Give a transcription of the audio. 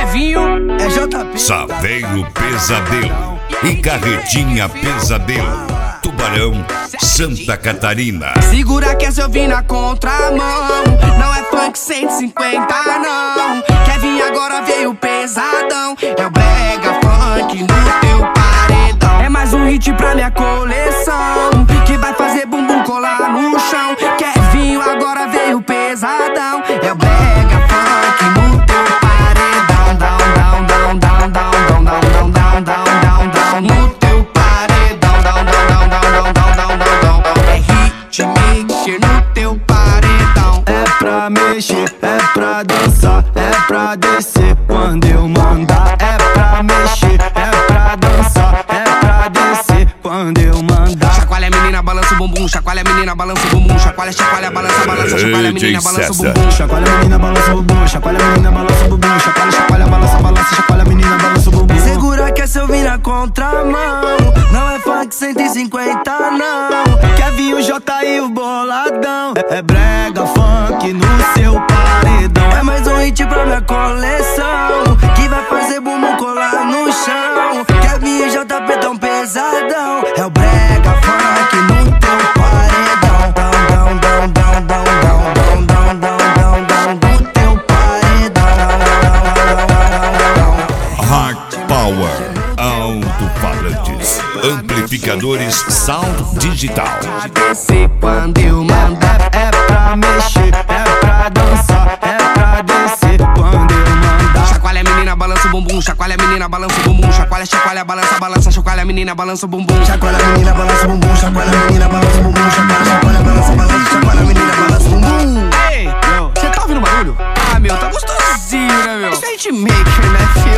Kevinho, é JP. Saveiro Pesadelo e Carretinha Pesadelo, Tubarão, Santa Catarina. Segura que essa eu vim na contramão. Não é funk 150 não. Kevin agora veio pesadão. É o brega funk no teu paredão. É mais um hit pra minha coleção, que vai fazer bumbum colar no chão. Kevin agora veio pesadão. É o brega funk no teu paredão. Down, down, down, down, down, down, down, down, down, down, down, no teu paredão. Down, down, down, down, down, down, down, down. É hitmaker no teu paredão. É pra mexer, é pra dançar, é pra descer quando eu mandar. É pra mexer, é pra dançar, é pra descer quando eu mandar. Chacoalha a menina, balança o bumbum. Chacoalha a menina, balança o bumbum. Chacoalha, chacoalha, balança, balança. Chacoalha a menina, balança o bumbum. Chacoalha a menina, balança o bumbum. Chacoalha a menina, balança o bumbum. Chacoalha, chacoalha, balança, balança. Chacoalha a menina, balança o bumbum. Segura que essa eu vim na contramão. Não é funk 150 não. Kevin, o J e o Boladão. É brega funk no seu paredão. É mais um hit pra minha coleção, que vai fazer bumbum colar no chão. Kevin e JP tão pesadão. É o brega funk no teu paredão. Down, down, down, down, down, down, down, down, down, down, no teu paredão. Hard Power, alto-falantes, amplificadores Sound Digital. Descer quando eu mandar. É pra mexer, é pra dançar, é pra descer quando eu mandar. Chacoalha a menina, balança o bumbum. Chacoalha a menina, balança o bumbum. Chacoalha, chacoalha, balança, balança. Chacoalha a menina, balança o bumbum. Chacoalha a menina, balança o bumbum. Chacoalha a menina, balança o bumbum. Chacoalha, chacoalha, balança, balança. Chacoalha a menina, balança o bumbum. Ei, cê tá ouvindo barulho? Ah, meu, tá gostosinho, né, meu? Isso é hitmaker, né, filho?